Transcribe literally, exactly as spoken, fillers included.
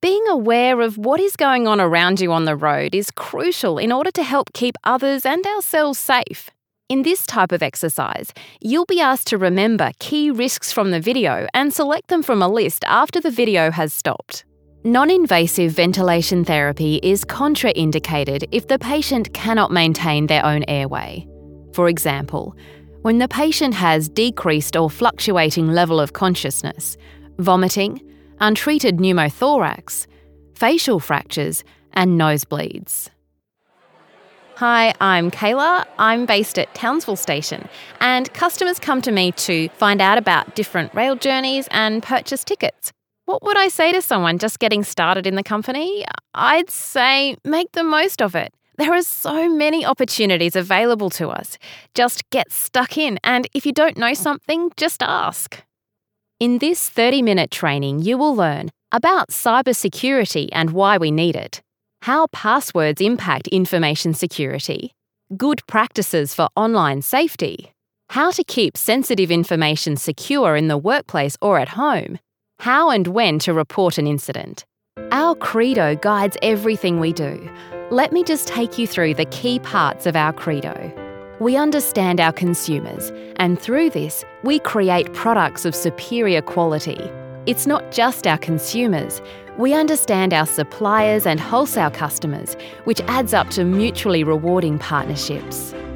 Being aware of what is going on around you on the road is crucial in order to help keep others and ourselves safe. In this type of exercise, you'll be asked to remember key risks from the video and select them from a list after the video has stopped. Non-invasive ventilation therapy is contraindicated if the patient cannot maintain their own airway. For example, when the patient has decreased or fluctuating level of consciousness, vomiting, untreated pneumothorax, facial fractures, and nosebleeds. Hi, I'm Kayla. I'm based at Townsville Station, and customers come to me to find out about different rail journeys and purchase tickets. What would I say to someone just getting started in the company? I'd say make the most of it. There are so many opportunities available to us. Just get stuck in, and if you don't know something, just ask. In this thirty-minute training, you will learn about cybersecurity and why we need it, how passwords impact information security, good practices for online safety, how to keep sensitive information secure in the workplace or at home, how and when to report an incident. Our credo guides everything we do. Let me just take you through the key parts of our credo. We understand our consumers, and through this, we create products of superior quality. It's not just our consumers. We understand our suppliers and wholesale customers, which adds up to mutually rewarding partnerships.